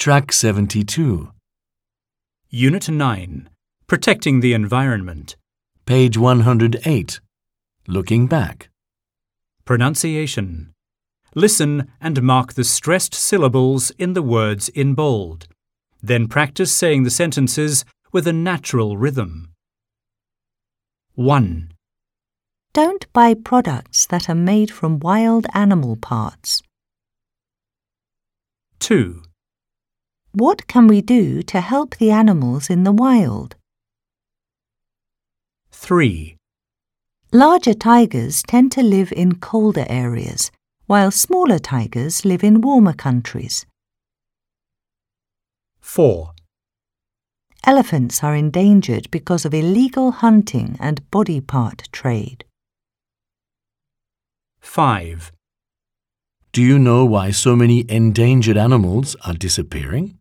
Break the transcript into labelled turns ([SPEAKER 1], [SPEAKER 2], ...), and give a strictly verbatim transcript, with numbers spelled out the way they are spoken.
[SPEAKER 1] Track seventy-two.
[SPEAKER 2] Unit nine. Protecting the Environment.
[SPEAKER 1] Page one hundred eight. Looking back.
[SPEAKER 2] Pronunciation. Listen and mark the stressed syllables in the words in bold. Then practice saying the sentences with a natural rhythm. one.
[SPEAKER 3] Don't buy products that are made from wild animal parts.
[SPEAKER 2] two.
[SPEAKER 3] What can we do to help the animals in the wild?
[SPEAKER 2] three.
[SPEAKER 3] Larger tigers tend to live in colder areas, while smaller tigers live in warmer countries.
[SPEAKER 2] four.
[SPEAKER 3] Elephants are endangered because of illegal hunting and body part trade.
[SPEAKER 2] five.
[SPEAKER 1] Do you know why so many endangered animals are disappearing?